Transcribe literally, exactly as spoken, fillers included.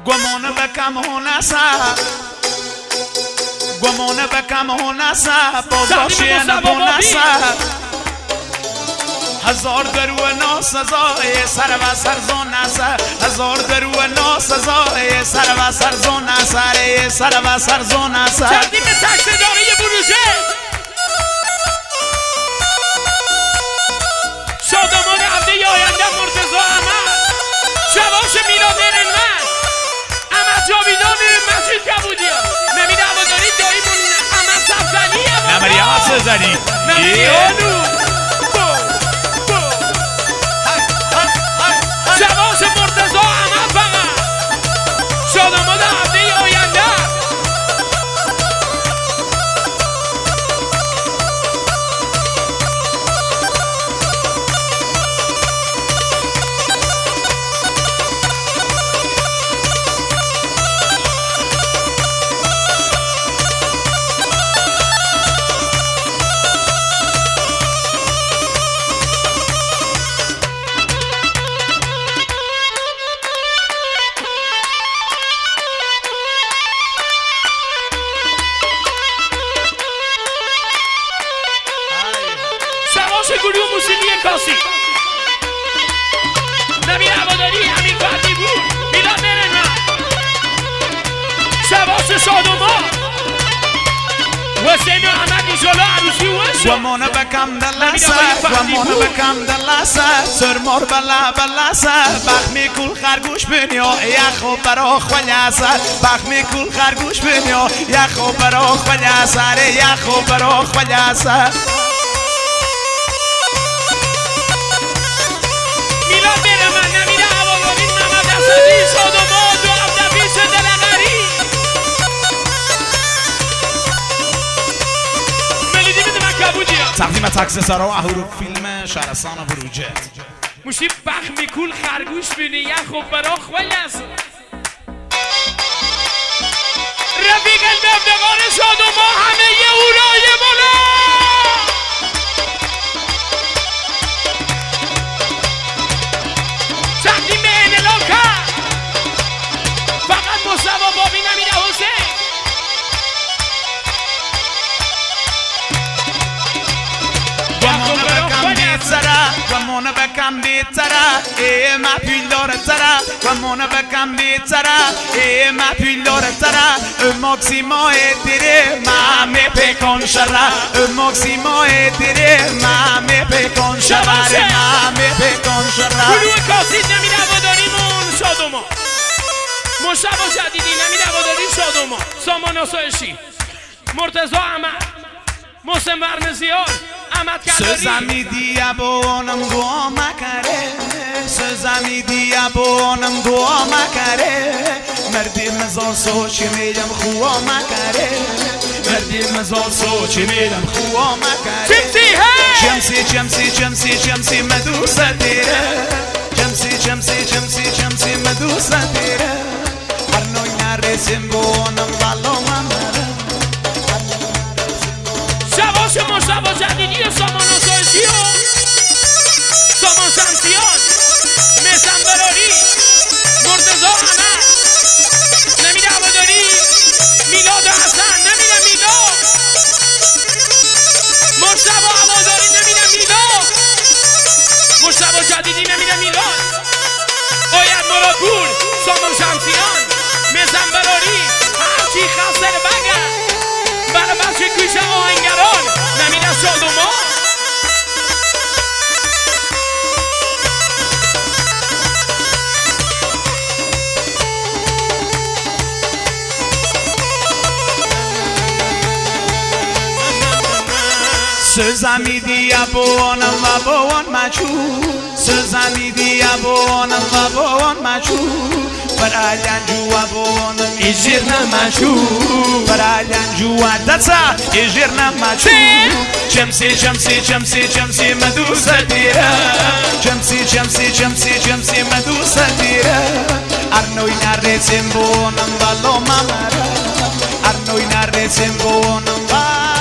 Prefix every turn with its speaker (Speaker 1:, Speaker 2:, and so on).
Speaker 1: گمان بکم هونسه گمان بکم هونسه بازاشی نبونسه هزار درو ناسزای سر و سرزون است هزار درو ناسزای سر و سرزون است سر و سرزون است
Speaker 2: تقدیم تک صدای بروژه شادمان هفته آینده مرتضی احمد شواش میلاد علمت احمد جاویدان مجید کبودیان نمیده هواداری داییمون احمد سفزنی
Speaker 1: نمیده احمد سفزنی
Speaker 2: نمیده شواش مرتضی احمد فقط شادمان هفته آینده گروه موسیقی کاسی نمیر هواداری همین فردی بود میلاد مرنا شواش شادمان حسین احمد ایشالا عروسی وشو
Speaker 1: گمان بکم دلسه گمان بکم دلسه سرمار بلا بلسه بخمی کل خرگوش بنیا یخو برا خوالیسه بخمی کل خرگوش بنیا یخو برا خوالیسه یخو برا خوالیسه تقدیم تکس سرا و اهورو فیلم شهرستان بروجه
Speaker 2: موشی بخ میکول خرگوش بینی یه خوب برا خوال است رفیق المبدگان شاد و ما همه یه اولای بالا تقدیم انلاکه فقط مصطفی بابی نمیده حسین
Speaker 1: گمونه بکم بیتره ای ما پیلاره تره گمونه بکم بیتره ای ما پیلاره تره ماکسیما اتره ما می پیکن شره ماکسیما اتره ما می پیکن شره ما می پیکن شره
Speaker 2: گروه کاسید نمیده هواداریمون شادوما مشتبه جدیدی نمیده هواداری شادوما سامان آسایشی مرتضی احمد محسن برمزیار
Speaker 1: Sözemi diye boğanım duama kare Sözemi diye boğanım duama kare Merdimiz olsa çimelim хуама kare Merdimiz olsa çimelim хуама kare
Speaker 2: Cemsi hey
Speaker 1: Cemsi cemsi cemsi cemsi medusa tere Cemsi cemsi cemsi cemsi medusa tere Arnoy neresin boğanım valloma mere
Speaker 2: شواش مشتبه جدیدی و سامان آسایشی و سامان شمسیان میسم براری مرتضی احمد نمیده هواداری میلاد و حسن نمیده میلاد مشتبه هواداری نمیده میلاد مشتبه جدیدی نمیده میلاد آید مرادپور سامان شمسیان میسم براری هرچی خسر بگر برای بچه کوچه آهنگران نمیده شادوما
Speaker 1: Sözemi diye boğanım ve boğan meçhul Sözemi diye boğanım ve boğan meçhul Baralyan juwa boğanım ijirna meçhul Baralyan juwa data ijirna meçhul Cemsi cemsi cemsi cemsi medusa tira Cemsi cemsi cemsi cemsi medusa tira Arnoy neresin boğanım ve loma mera Arnoy neresin boğanım ve